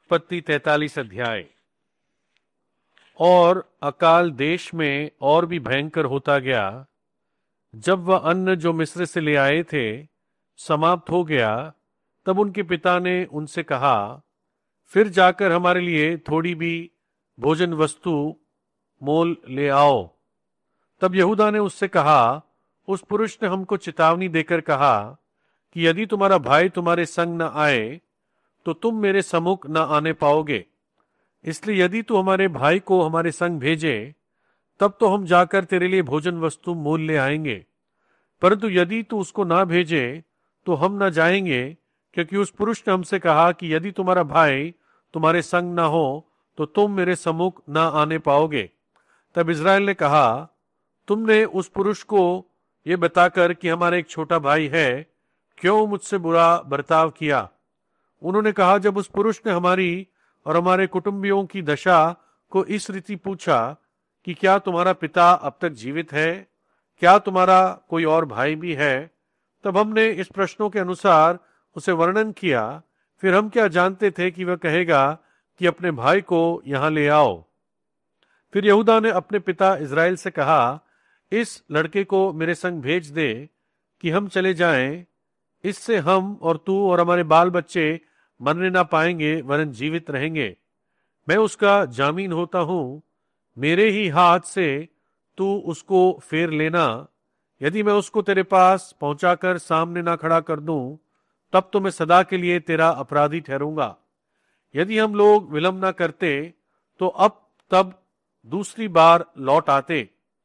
उत्पत्ति 43 अध्याय। और अकाल देश में और भी भयंकर होता गया। जब वह अन्न जो मिस्र से ले आए थे समाप्त हो गया, तब उनके पिता ने उनसे कहा, फिर जाकर हमारे लिए थोड़ी भी भोजन वस्तु मोल ले आओ। तब यहूदा ने उससे कहा, उस पुरुष ने हमको चेतावनी देकर कहा कि यदि तुम्हारा भाई तुम्हारे संग न आए तो तुम मेरे सम्मुख न आने पाओगे। इसलिए यदि तू हमारे भाई को हमारे संग भेजे, तब तो हम जाकर तेरे लिए भोजन वस्तु मोल ले आएंगे। परंतु यदि तू उसको ना भेजे तो हम न जाएंगे, क्योंकि उस पुरुष ने हमसे कहा कि यदि तुम्हारा भाई तुम्हारे संग न हो तो तुम मेरे सम्मुख न आने पाओगे। तब इस्राएल ने कहा, तुमने उस पुरुष को ये बताकर कि हमारा एक छोटा भाई है, क्यों मुझसे बुरा बर्ताव किया? उन्होंने कहा, जब उस पुरुष ने हमारी और हमारे कुटुंबियों की दशा को इस रीति पूछा कि क्या तुम्हारा पिता अब तक जीवित है, क्या तुम्हारा कोई और भाई भी है, तब हमने इस प्रश्नों के अनुसार उसे वर्णन किया। फिर हम क्या जानते थे कि वह कहेगा कि अपने भाई को यहां ले आओ। फिर यहूदा ने अपने पिता इस्राएल से कहा, इस लड़के को मेरे संग भेज दे कि हम चले जाएं। इससे हम और तू और हमारे बाल बच्चे मरने ना पाएंगे, वरन जीवित रहेंगे। मैं उसका जामीन होता हूं, मेरे ही हाथ से तू उसको फेर लेना। यदि मैं उसको तेरे पास पहुंचाकर सामने ना खड़ा कर दूं, तब तो मैं सदा के लिए तेरा अपराधी ठहरूंगा। यदि हम लोग विलंब ना करते तो अब तब दूसरी बार लौट आते।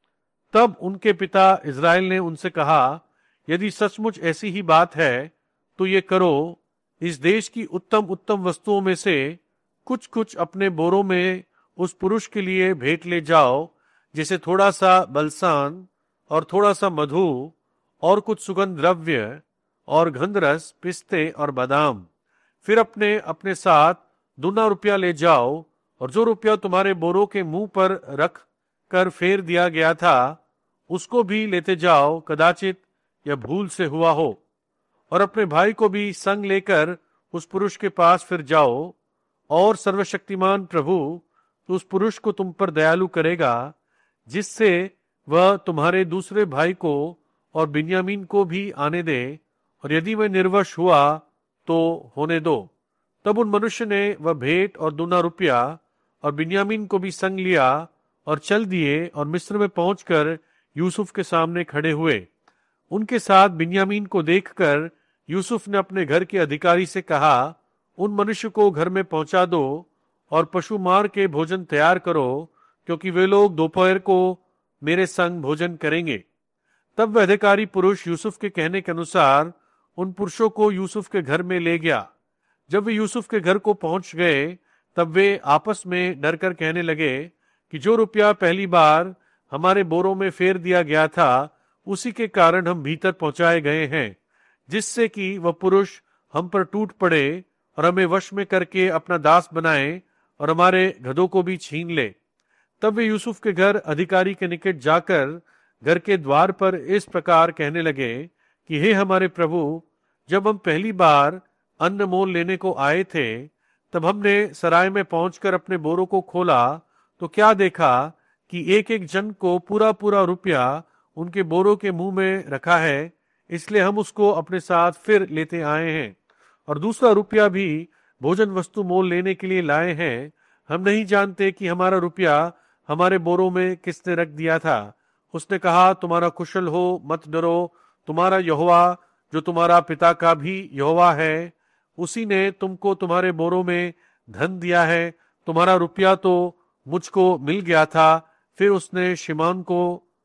तब उनके पिता इस्राएल ने उनसे कहा, यदि सचमुच ऐसी ही बात है तो ये करो, इस देश की उत्तम उत्तम वस्तुओं में से कुछ कुछ अपने बोरों में उस पुरुष के लिए भेंट ले जाओ, जैसे थोड़ा सा बलसान और थोड़ा सा मधु और कुछ सुगंध द्रव्य और गंधरस, पिस्ते और बादाम। फिर अपने अपने साथ दूना रुपया ले जाओ, और जो रुपया तुम्हारे बोरों के मुंह पर रख कर फेर दिया गया था उसको भी लेते जाओ, कदाचित यह भूल से हुआ हो। और अपने भाई को भी संग लेकर उस पुरुष के पास फिर जाओ, और सर्वशक्तिमान प्रभु उस पुरुष को तुम पर दयालु करेगा, जिससे वह तुम्हारे दूसरे भाई को और बिन्यामीन को भी आने दे, और यदि वह निर्वश हुआ तो होने दो। तब उन मनुष्य ने वह भेंट और दूना रुपया और बिन्यामीन को भी संग लिया और चल दिए, और मिस्र में पहुंचकर यूसुफ के सामने खड़े हुए। उनके साथ बिन्यामीन को देखकर यूसुफ ने अपने घर के अधिकारी से कहा, उन मनुष्य को घर में पहुंचा दो और पशु मार के भोजन तैयार करो, क्योंकि वे लोग दोपहर को मेरे संग भोजन करेंगे। तब वह अधिकारी पुरुष यूसुफ के कहने के अनुसार उन पुरुषों को यूसुफ के घर में ले गया। जब वे यूसुफ के घर को पहुंच गए, तब वे आपस में डरकर कहने लगे कि जो रुपया पहली बार हमारे बोरों में फेर दिया गया था, उसी के कारण हम भीतर पहुंचाए गए हैं, जिससे कि वह पुरुष हम पर टूट पड़े और हमें वश में करके अपना दास बनाए और हमारे गधों को भी छीन ले। तब वे यूसुफ के घर अधिकारी के निकट जाकर घर के द्वार पर इस प्रकार कहने लगे कि हे हमारे प्रभु, जब हम पहली बार अन्न मोल लेने को आए थे, तब हमने सराय में पहुंचकर अपने बोरों को खोला तो क्या देखा कि एक एक जन को पूरा पूरा रुपया उनके बोरों के मुंह में रखा है। इसलिए हम उसको अपने साथ फिर लेते आए हैं, और दूसरा रुपया भी भोजन वस्तु मोल लेने के लिए लाए हैं। हम नहीं जानते कि हमारा रुपया हमारे बोरों में किसने रख दिया था। उसने कहा, तुम्हारा कुशल हो, मत डरो। तुम्हारा यहोवा, जो तुम्हारा पिता का भी यहोवा है, उसी ने तुमको तुम्हारे बोरों में धन दिया है। तुम्हारा रुपया तो मुझको मिल गया था। फिर उसने शिमोन को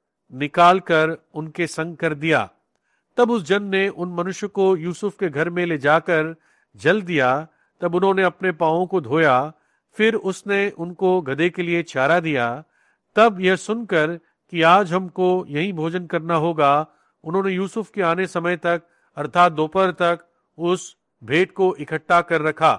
निकाल कर उनके संग कर दिया। तब उस जन ने उन मनुष्य को यूसुफ के घर में ले जाकर जल दिया। तब उन्होंने अपने पांवों को धोया। फिर उसने उनको गदहे के लिए चारा दिया। तब यह सुनकर कि आज हमको यही भोजन करना होगा, उन्होंने यूसुफ के आने समय तक अर्थात दोपहर तक उस भेंट को इकट्ठा कर रखा।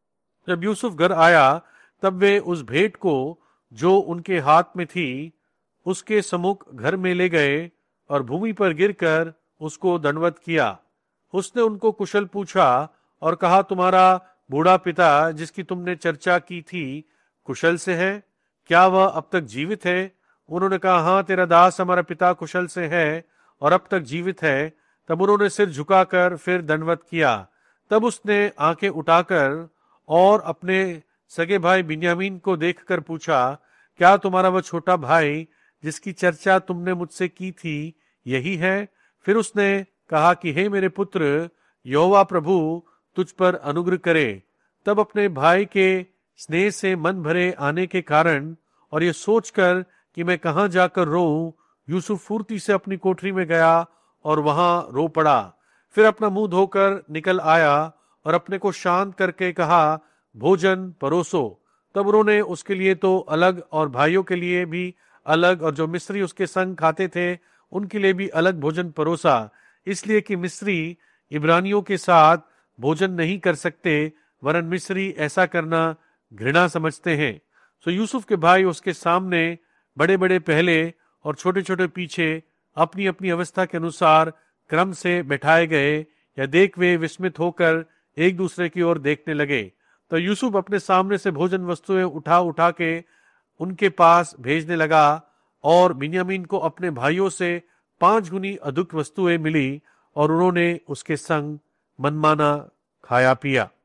जब यूसुफ घर आया, तब वे उस भेंट को जो उनके हाथ में थी उसके सम्मुख घर में ले गए और भूमि पर गिरकर उसको दंडवत किया। उसने उनको कुशल पूछा और कहा, तुम्हारा बूढ़ा पिता जिसकी तुमने चर्चा की थी कुशल से है? क्या वह अब तक जीवित है? उन्होंने कहा, हाँ, तेरा दास हमारा पिता कुशल से है और अब तक जीवित है। तब उन्होंने सिर झुकाकर फिर दंडवत किया। तब उसने आंखें उठाकर और अपने सगे भाई बिन्यामीन को देखकर पूछा, क्या तुम्हारा वह छोटा भाई जिसकी चर्चा तुमने मुझसे की थी यही है? फिर उसने कहा कि हे मेरे पुत्र, यहोवा प्रभु तुझ पर अनुग्रह करे। तब अपने भाई के स्नेह से मन भरे आने के कारण और ये सोचकर कि मैं कहाँ जाकर रोऊं, यूसुफ फुर्ती से अपनी कोठरी में गया और वहां रो पड़ा। फिर अपना मुंह धोकर निकल आया और अपने को शांत करके कहा, भोजन परोसो। तब उन्होंने उसके लिए तो अलग और भाइयों के लिए भी अलग और जो मिस्री उसके संग खाते थे उनके लिए भी अलग भोजन परोसा, इसलिए कि मिस्री इब्रानियों के साथ भोजन नहीं कर सकते, वरन मिस्री ऐसा करना घृणा समझते हैं। सो यूसुफ के भाई उसके सामने बड़े बड़े पहले और छोटे छोटे पीछे अपनी अपनी अवस्था के अनुसार क्रम से बैठाए गए। यह देख वे विस्मित होकर एक दूसरे की ओर देखने लगे। तो यूसुफ अपने सामने से भोजन वस्तुएं उठा उठा के उनके पास भेजने लगा और बिन्यामीन को अपने भाइयों से 5 गुनी अधिक वस्तुएं मिली और उन्होंने उसके संग मनमाना खाया पिया।